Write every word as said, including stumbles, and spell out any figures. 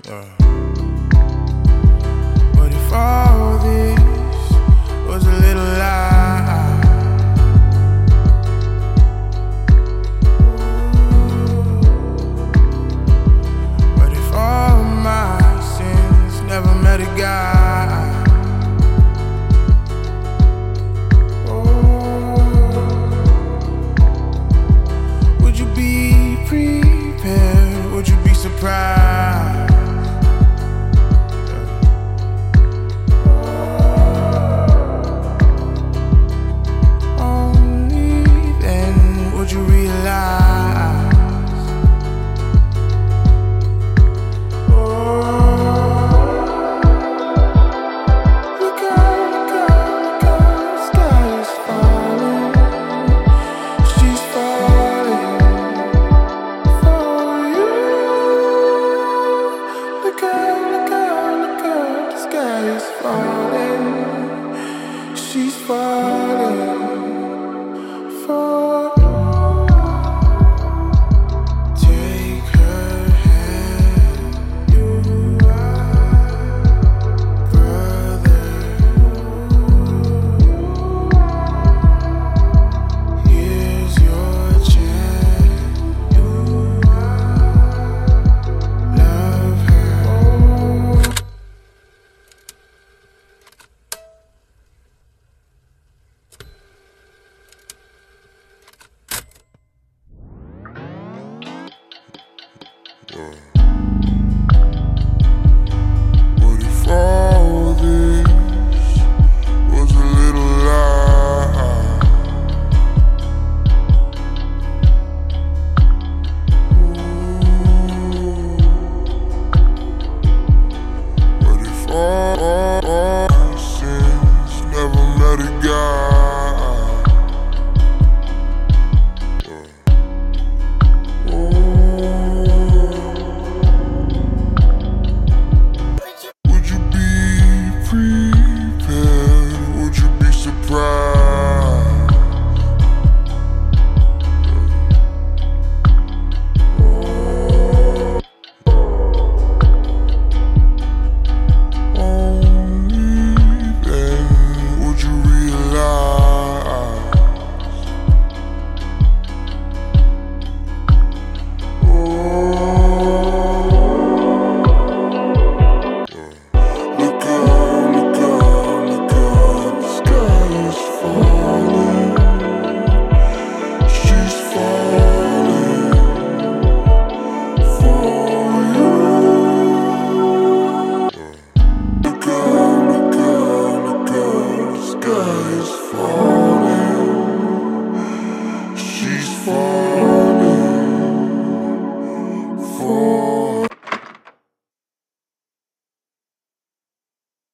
Uh, what if all this was a little lie? What if all my sins never met a guy? Oh, would you be prepared? Would you be surprised? Only then would you realize. Oh, look out, look out, look out, the sky is falling. She's falling for you. Look out, look out, look out, the sky is falling. She's falling for you. Take her hand, you are brother. Here's your chance, you love her. Oh.